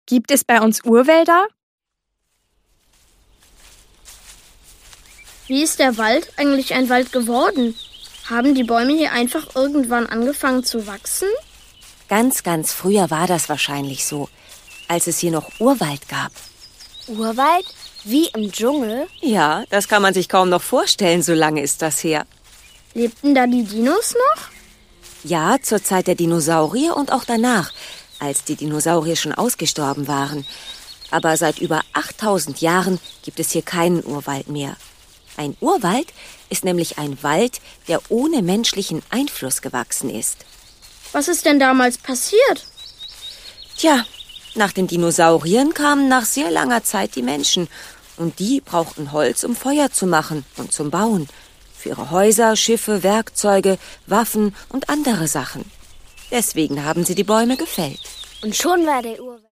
Gibt es bei uns Urwälder? Wie ist der Wald eigentlich ein Wald geworden? Haben die Bäume hier einfach irgendwann angefangen zu wachsen? Ganz, ganz früher war das wahrscheinlich so, als es hier noch Urwald gab. Urwald? Wie im Dschungel? Ja, das kann man sich kaum noch vorstellen, so lange ist das her. Lebten da die Dinos noch? Ja, zur Zeit der Dinosaurier und auch danach, als die Dinosaurier schon ausgestorben waren. Aber seit über 8000 Jahren gibt es hier keinen Urwald mehr. Ein Urwald ist nämlich ein Wald, der ohne menschlichen Einfluss gewachsen ist. Was ist denn damals passiert? Tja, nach den Dinosauriern kamen nach sehr langer Zeit die Menschen. Und die brauchten Holz, um Feuer zu machen und zum Bauen. Für ihre Häuser, Schiffe, Werkzeuge, Waffen und andere Sachen. Deswegen haben sie die Bäume gefällt. Und schon war der Urwald